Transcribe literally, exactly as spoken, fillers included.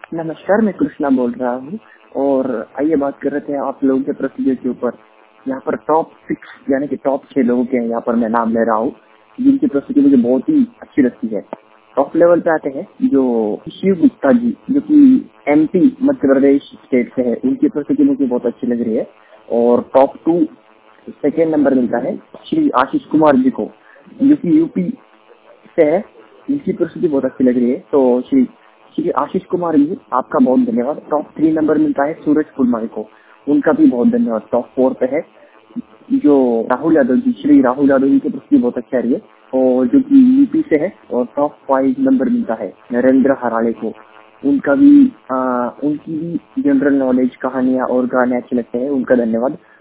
नमस्कार, मैं कृष्णा बोल रहा हूँ और आइए बात कर रहे थे आप लोगों के प्रोसीजर के ऊपर। यहाँ पर टॉप सिक्स यानी कि टॉप छह लोगों के यहाँ पर मैं नाम ले रहा हूँ जिनकी प्रोसीजर मुझे बहुत ही अच्छी लगती है। टॉप लेवल पे आते हैं जो शिव गुप्ता जी, जो कि एमपी मध्य प्रदेश स्टेट से है, उनकी प्रोसीजर मुझे बहुत अच्छी लग रही है। और टॉप टू सेकेंड नंबर मिलता है श्री आशीष कुमार जी को, जो कि यूपी से है, इनकी परिस्थिति बहुत अच्छी लग रही है। तो श्री श्री आशीष कुमार जी, आपका बहुत धन्यवाद। टॉप थ्री नंबर मिलता है सूरज कुलमाई को, उनका भी बहुत धन्यवाद। टॉप फोर पे है जो राहुल यादव जी, श्री राहुल यादव जी की परिस्थिति बहुत अच्छी आ रही है और जो कि यूपी से है। और टॉप फाइव नंबर मिलता है नरेंद्र हराड़े को, उनका भी आ, उनकी भी जनरल नॉलेज, कहानियां और गाने अच्छे लगते हैं, उनका धन्यवाद।